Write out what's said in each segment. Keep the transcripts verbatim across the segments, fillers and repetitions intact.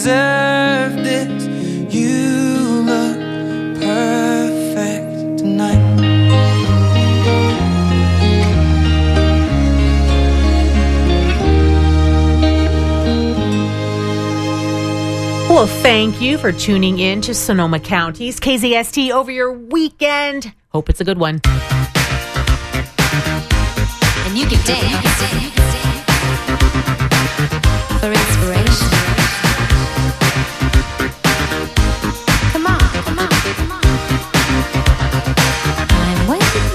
deserve this. You look perfect tonight. Well, thank you for tuning in to Sonoma County's K Z S T over your weekend. Hope it's a good one. And you can dance for inspiration. Come on, come on, come on. I'm waiting.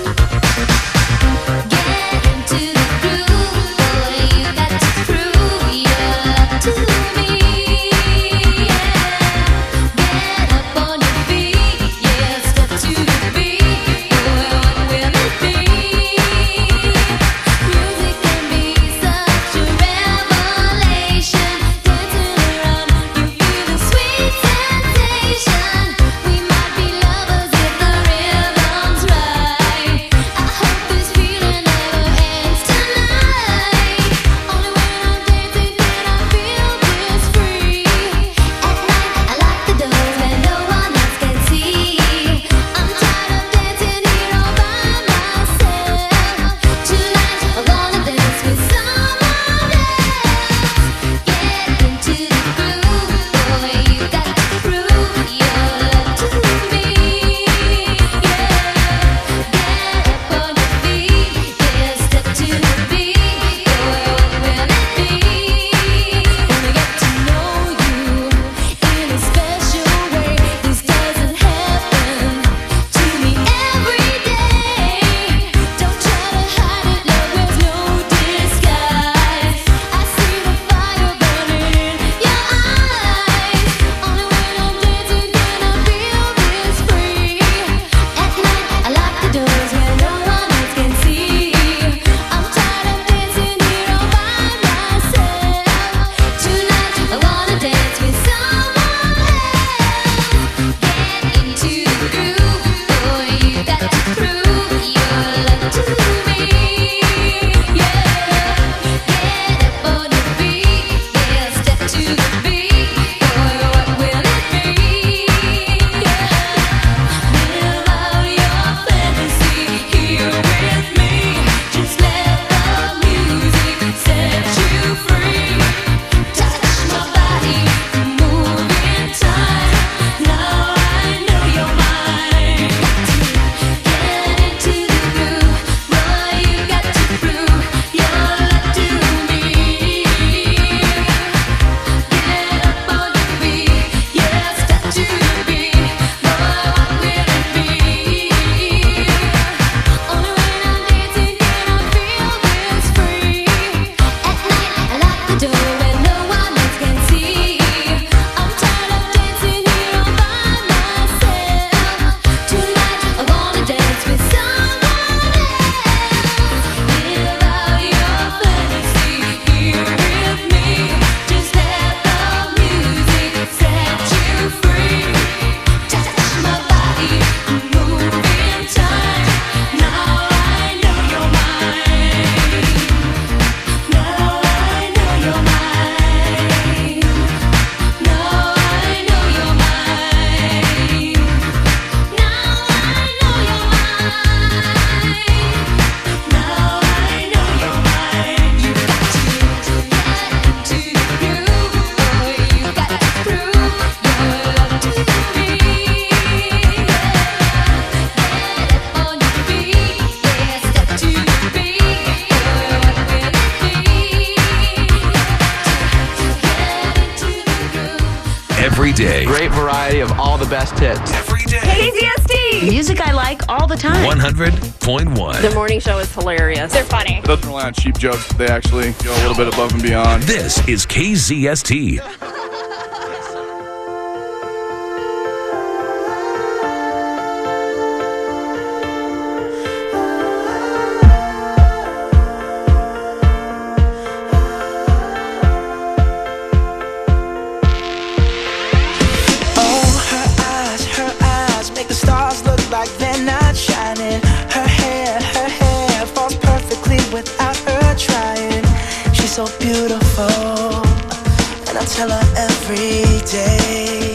Get into the groove, boy. You got to prove your love to me. Get up on your feet, yeah. Step to the beat, boy. What will it be? Music can be such a revelation. Dancing around, you feel the sweet sensation. We might be lovers if the rhythm's right. I hope this feeling never ends tonight. Only when I'm dancing can I feel this free. At night I lock the doors where no one else can see. I'm tired of dancing here all by myself. Tonight I wanna dance with someone else. Get into the groove, boy. You got to prove your love to me. Yeah, get up on your feet, yeah. Step to the beat, boy. What will it be? Wanna get to know you in a special way. This doesn't happen to me every day. Don't try to hide it, love. There's no disguise. I see the fire burning in your eyes. Only when I'm dancing can I feel this free. At night I lock the doors where no one else can see. I'm tired of dancing here all by myself. Tonight I wanna dance with someone else. Get into the groove, boy. You got to prove your love to me. Yeah, get up on your feet, yeah. Step to the beat, boy. What will it be? Yeah, live out your fantasy here with me. Just let the music set you free. Touch my body, move in time. Now I know you're mine. Get into the groove, boy. You got to prove your love to me. Get up on your feet, yeah. Step to the beat, boy. What will it be? Only when I'm dancing can I feel this free. At night I lock the door where no one else can see. I'm tired of dancing here all by myself. Tonight I wanna dance with someone else. Live out your fantasy here with me. Just let the music set you free. Touch my body, move in time. Now I know you're mine. Now I know you're mine. Now I know you're mine. Now I know you're mine. Now I know you're mine. You got to get into the groove, boy. You got to prove your love to me. Get up on your feet, yeah. Step to the beat, boy. What will it be? Get into the groove. Every day, Great variety of all the best hits. every day. K Z S T. Music I like all the time. one hundred point one. The morning show is hilarious. They're funny. It doesn't rely on cheap jokes. They actually go a little bit above and beyond. This is K Z S T. Oh, her eyes, her eyes make the stars look like they're not shining. Her hair, her hair falls perfectly without her trying. She's so beautiful, and I'll tell tell her every day.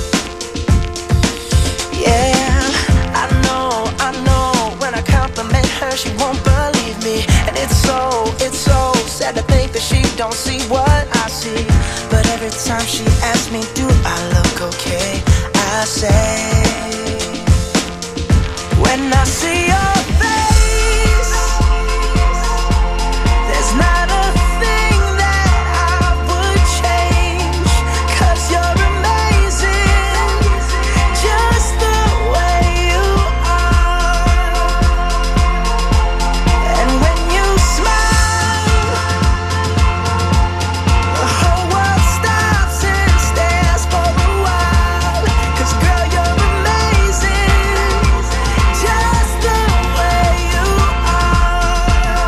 Yeah, I know, I know. When I compliment her, she won't believe me. And it's so, it's so sad to think that she don't see what I see. But every time she asks me, do I look okay? I say, when I see your face, there's not a thing that I would change. 'Cause you're amazing, just the way you are. And when you smile, the whole world stops and stares for a while. 'Cause girl, you're amazing, just the way you are.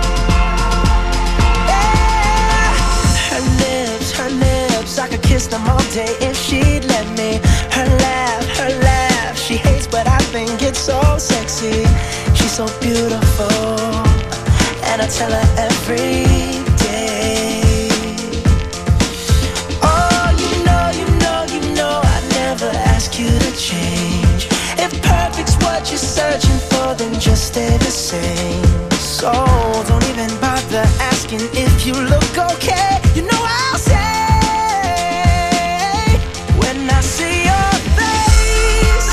Yeah. Her lips, her lips, I could kiss them all day if she'd let me. Her laugh, her laugh, she hates but I think it's so sexy. She's so beautiful, and I tell her every day. Oh, you know, you know, you know I never ask you to change. If perfect's what you're searching for, then just stay the same. So don't even bother asking if you look okay. You know I'll say, when I see your face,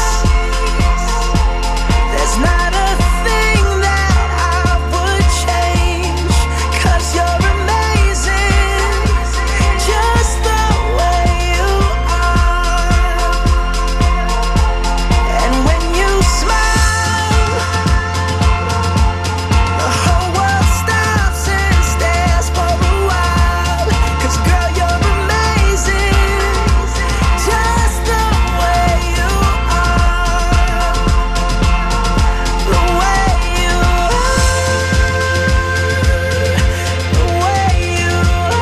there's not a thing that I would change. 'Cause you're amazing, just the way you are. And when you smile, the whole world stops and stares for a while. 'Cause girl, you're amazing, just the way you are. The way you are. The way you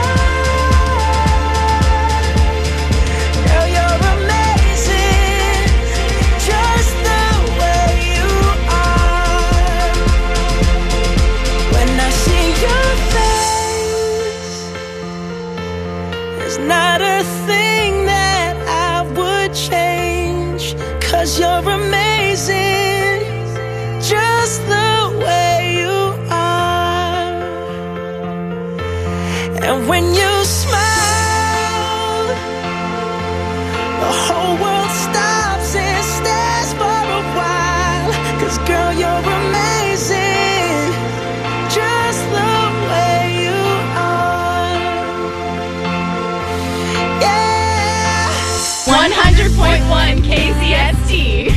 are. Girl, you're amazing, just the way you are. When I see your face, there's not a thing that I would change. 'Cause you're amazing, just the way you are. And when you smile, the whole world stops and stares for a while. 'Cause girl, you're amazing, just the way you are. Yeah. one hundred point one K Z S T.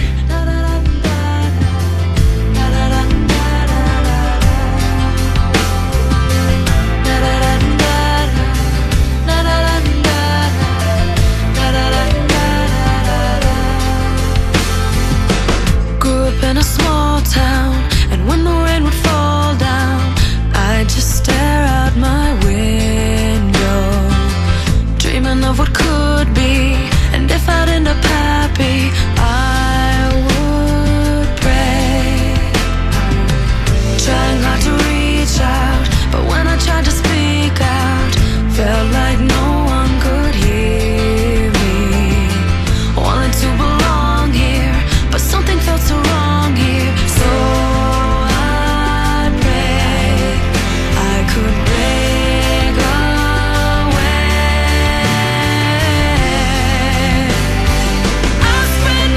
Grew up in a small town, and when the rain would fall down, I'd just stare out my window, dreaming of what could be. And if I'd end up happy, I would pray, trying hard to reach out. But when I tried to speak out, felt like no one could hear me. Wanted to belong here, but something felt so wrong here. So I prayed I could break away. I spent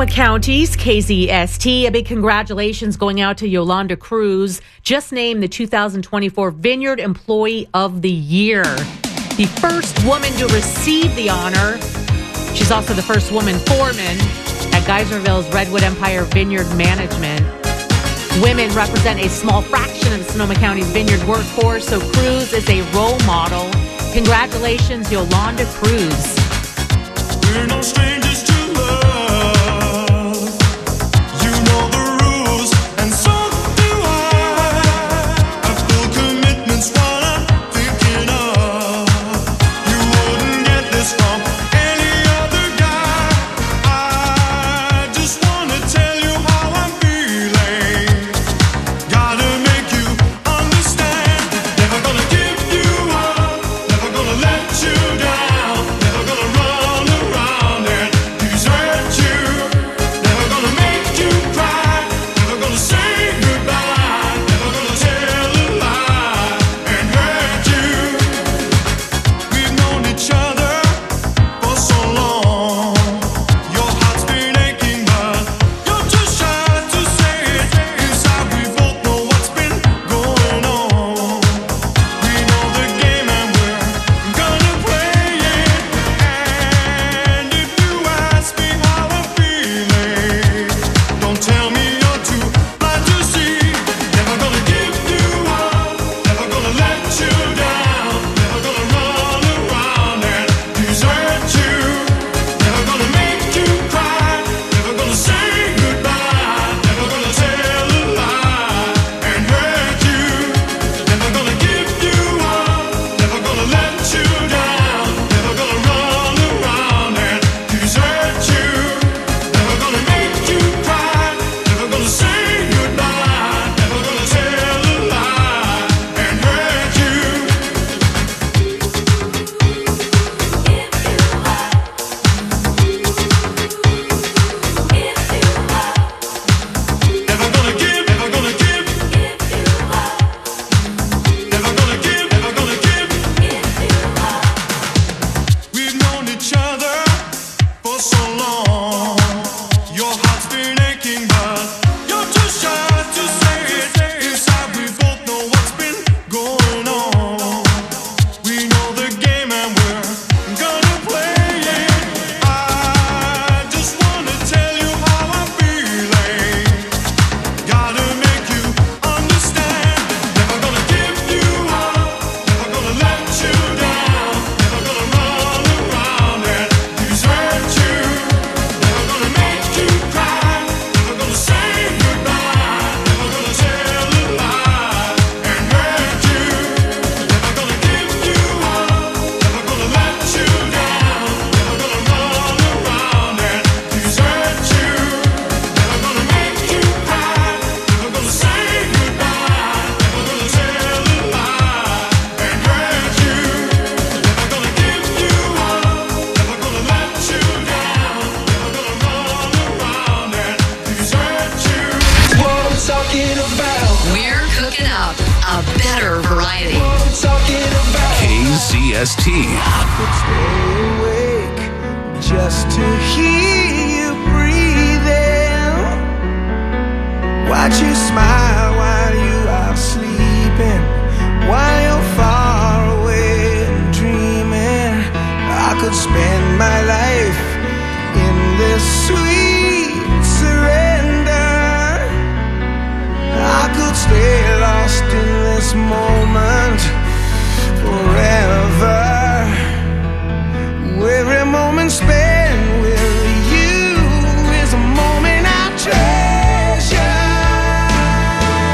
Sonoma County's K Z S T. A big congratulations going out to Yolanda Cruz, just named the two thousand twenty-four Vineyard Employee of the Year. The first woman to receive the honor. She's also the first woman foreman at Geyserville's Redwood Empire Vineyard Management. Women represent a small fraction of Sonoma County's vineyard workforce, so Cruz is a role model. Congratulations, Yolanda Cruz. We're no strangers to love. You know the rules, and so do I. I feel commitment's what I'm thinking of. You wouldn't get this from any other guy. I just wanna tell you how I'm feeling. Gotta make you understand. Never gonna give you up. Never gonna let you down. Never gonna run around and desert you. Never gonna make you cry. Never gonna say goodbye. Never gonna tell a lie and hurt you. We've known each other for so long. Your heart's been aching, but you're too shy to say it. Inside we both know what's been going on. We know the game and we're gonna play it. And if you ask me how I'm feeling, don't tell me you're too blind to see. Never gonna give you up. Never gonna let you down. Never gonna run around and desert you. Never gonna make you cry. Never gonna say goodbye. Never gonna tell a lie and hurt you. Never gonna give you up. Never gonna let you down. Never gonna run around and desert you. Never gonna make you cry. Never gonna say goodbye. Never gonna tell a lie and hurt you. Never gonna give, never gonna give. Never gonna give, never gonna give. We've known each other for so long. Your heart's been aching, but you're too shy to say it. Inside we both know what's been going on. We know the game and we're gonna play it. I just wanna tell you how I'm feeling. Gotta make you understand. Never gonna give you up. Never gonna let you down. Never gonna run around and desert you. Never gonna make you cry. Never gonna say goodbye. Never gonna tell a lie and hurt you. Never gonna give you up. Never gonna let you down. Never gonna run around and desert you. Never gonna make you cry. Never gonna say goodbye. Never gonna tell a lie and hurt you. Never gonna give you up. Never gonna let you down. Never gonna run around and desert you. What I'm talking about. We're cooking up a better variety. What I'm talking about. K Z S T. Stay awake just to hear you breathing. Watch you smile while you are sleeping, while you're far away and dreaming. I could spend my life in this sweet surrender. I could stay lost in this moment forever. Every moment spent with you is a moment I treasure.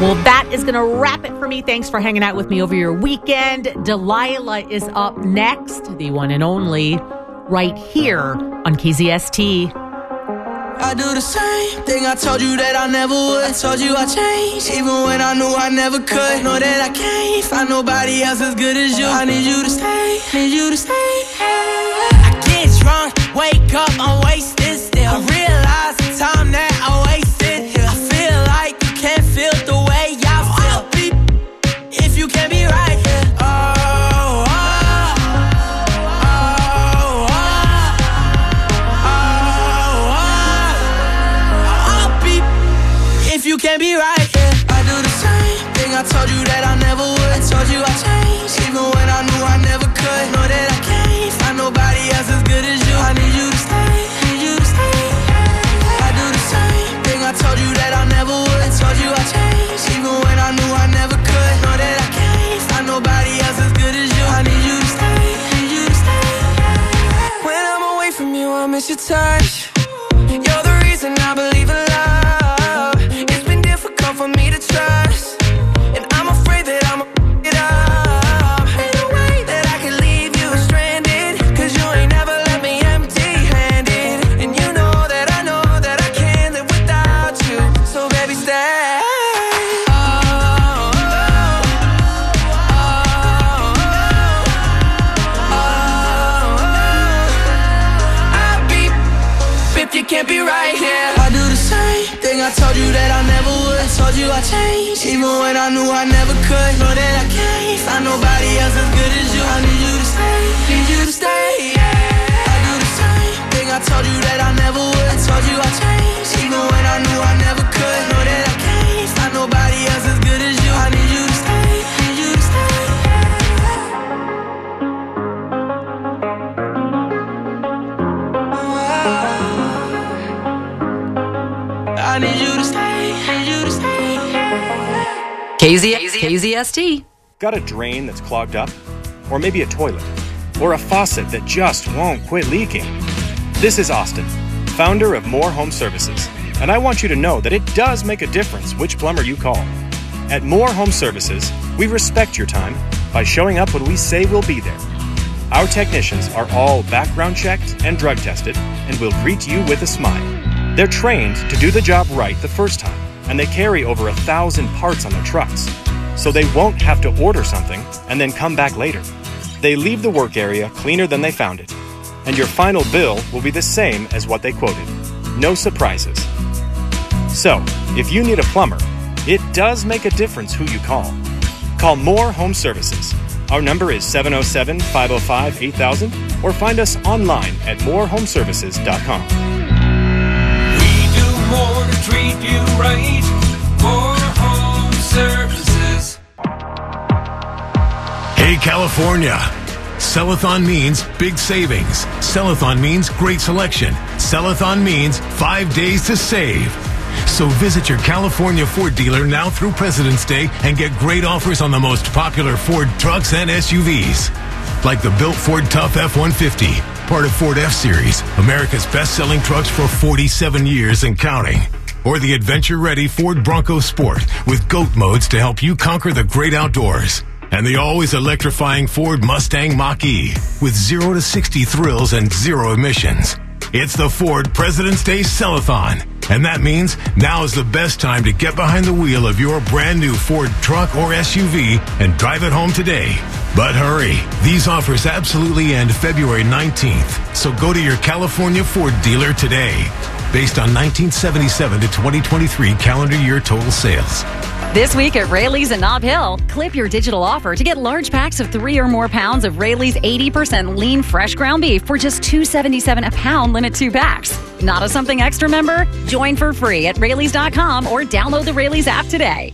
Well, that is going to wrap it for me. Thanks for hanging out with me over your weekend. Delilah is up next, the one and only, right here on K Z S T. I do the same thing I told you that I never would. I told you I changed, even when I knew I never could. Know that I can't find nobody else as good as you. I need you to stay, need you to stay. I get drunk, wake up, I'm wasted still. I realize the time that I wasted here. I feel like you can't feel the way I feel. I'll be if you can't be right here. Oh, oh, oh, oh, oh. I'll be if you can't be right here. I do the same thing I told you that I never would. I told you I changed, even when I knew I never could. Know that I can't find nobody else as good as you. I need you to stay, need you to stay. I do the same thing I told you that I never would. I told you I changed, even when I knew I never could. Know that I can't find nobody else as good as you. I need you to stay, need you to stay. When I'm away from you, I miss your touch. You're the reason I believe in love. It's been difficult for me to trust, and I'm afraid that I'm a it up. Ain't no way that I can leave you stranded, cause you ain't never left me empty-handed. And you know that I know that I can't live without you. So baby, stay. Oh, oh, oh, oh, oh. I'll be if you can't be right here. I do the same thing I told you that I never would. I told you I changed, even when I knew I never could. Know that I can't find nobody else as good as you. I need you to stay, need you to stay. I do the same thing I told you that I never would. I told you I changed, even when I knew I never could. Know that I can't find nobody else as good as you. I need you to stay, need you to stay. I need you to stay, need you to stay. K Z K Z S T. Got a drain that's clogged up? Or maybe a toilet? Or a faucet that just won't quit leaking? This is Austin, founder of More Home Services, and I want you to know that it does make a difference which plumber you call. At More Home Services, we respect your time by showing up when we say we'll be there. Our technicians are all background checked and drug tested and will greet you with a smile. They're trained to do the job right the first time, and they carry over a thousand parts on their trucks, so they won't have to order something and then come back later. They leave the work area cleaner than they found it, and your final bill will be the same as what they quoted. No surprises. So, if you need a plumber, it does make a difference who you call. Call More Home Services. Our number is seven oh seven, five oh five, eight thousand, or find us online at more home services dot com. More to treat you right. More Home Services. Hey, California. Sellathon means big savings. Sellathon means great selection. Sellathon means five days to save. So visit your California Ford dealer now through President's Day and get great offers on the most popular Ford trucks and S U Vs. Like the built Ford Tough F one fifty, part of Ford F-Series, America's best-selling trucks for forty-seven years and counting. Or the adventure-ready Ford Bronco Sport with GOAT modes to help you conquer the great outdoors. And the always electrifying Ford Mustang Mach-E with zero to sixty thrills and zero emissions. It's the Ford President's Day Sellathon. And that means now is the best time to get behind the wheel of your brand new Ford truck or S U V and drive it home today. But hurry, these offers absolutely end February nineteenth. So go to your California Ford dealer today. Based on nineteen seventy-seven to twenty twenty-three calendar year total sales. This week at Rayleigh's in Nob Hill, clip your digital offer to get large packs of three or more pounds of Rayleigh's eighty percent lean fresh ground beef for just two dollars and seventy-seven cents a pound, limit two packs. Not a something extra member? Join for free at Rayleigh's dot com or download the Rayleigh's app today.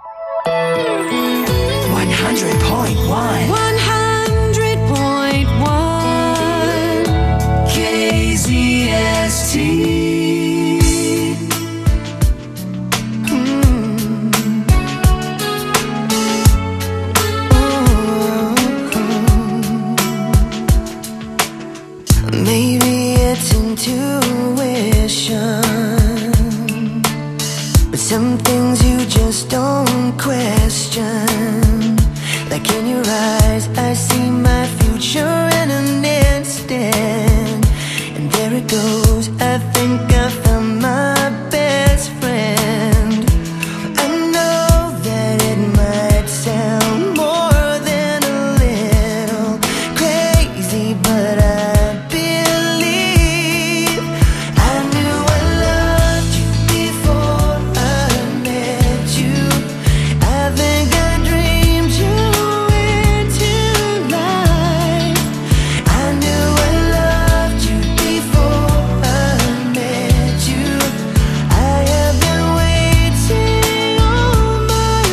one hundred point one one hundred point one K Z S T. Maybe it's intuition, but some things you just don't question. Like in your eyes, I see my future in an instant. And there it goes, I think I found my best friend. I know that it might sound more than a little crazy, but I believe I knew I loved you before I met you. I think I dreamed you into life. I knew I loved you before I met you. I have been waiting all my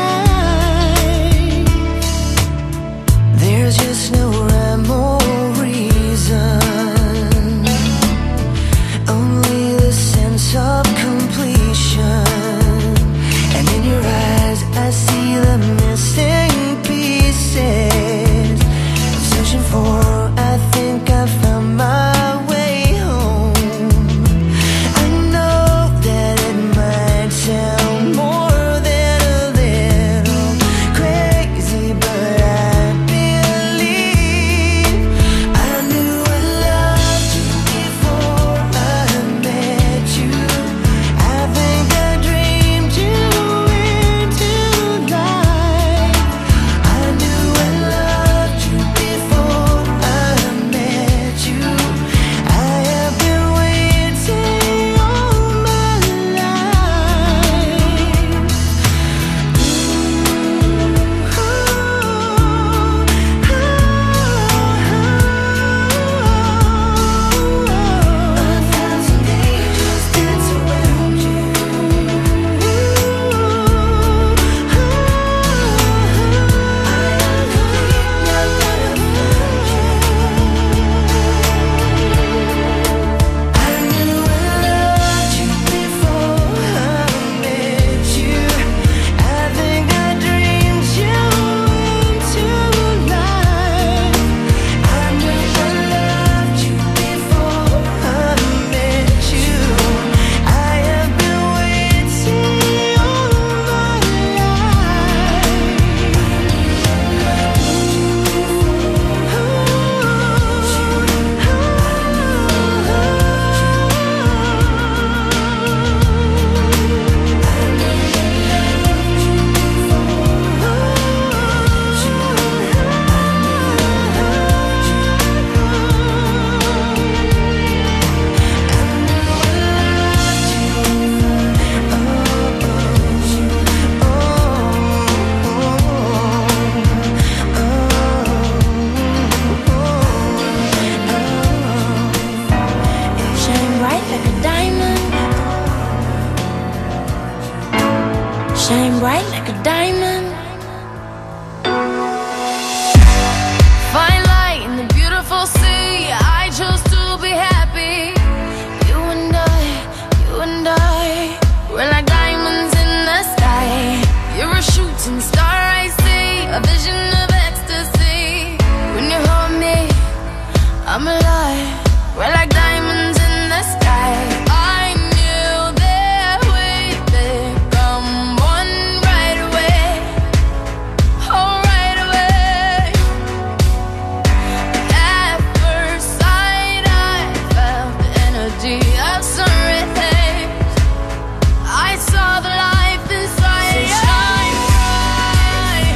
life. There's just no rhyme or reason, only the sense of completion. And in your eyes, I see the missing pieces I'm searching for. I think I found my way home. I know that it might sound more than a little crazy, but I believe I knew I loved you before I met you. I think I dreamed you into life. I knew I loved you before I met you. I have been waiting all my life. A thousand angels dance around you. I knew I loved you before I met you. I think I dreamed you into life. I knew I loved you before I met you. I have been waiting all my Shine bright like a diamond. Shine bright like a diamond. Fine light in the beautiful sea. I chose to be happy. You and I, you and I, we're like diamonds in the sky. You're a shooting star, I see, a vision of ecstasy. When you hold me, I'm alive. We're like diamonds in the sky. I knew that we'd become one right away. Oh, right away. At first sight, I felt the energy of sun rays. I saw the life inside. So shine bright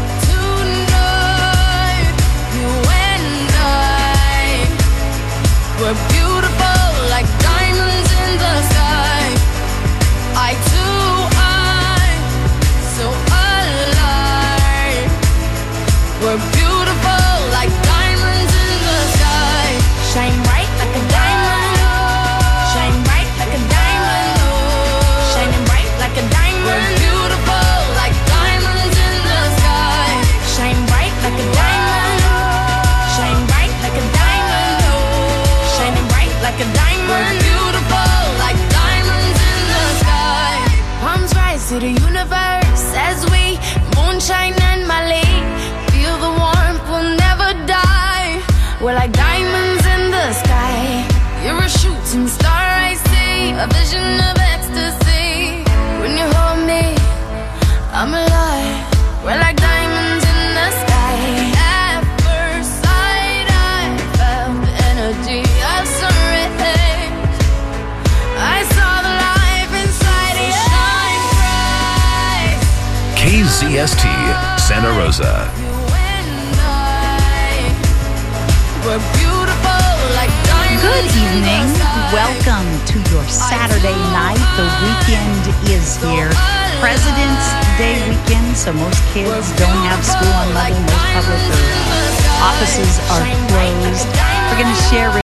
tonight. You and I, we're beautiful like diamonds in the sky. I too, I'm so alive. We're beautiful like diamonds in the sky. Shine bright like a diamond. Shine bright like a diamond. Shining bright like a diamond. We're beautiful like diamonds in the sky. Shine bright like a diamond. Shine bright like a diamond. Shining bright like a diamond. We're beautiful like diamonds in the sky. Palms rise to the universe as we moonshine and Mali. Feel the warmth, we'll never die. We're like diamonds in the sky. You're a shooting star, I see, a vision of ecstasy. When you hold me, I'm alive. We're like diamonds in the sky. At first sight, I felt the energy of sun rays. I saw the life inside you shine bright. K Z S T, Santa Rosa. You and I were beautiful like diamonds. Good in the evening. sky. Welcome to your Saturday night. The weekend is here. President's Day weekend, so most kids don't have school on Monday. Most public or, uh, offices are closed. We're going to share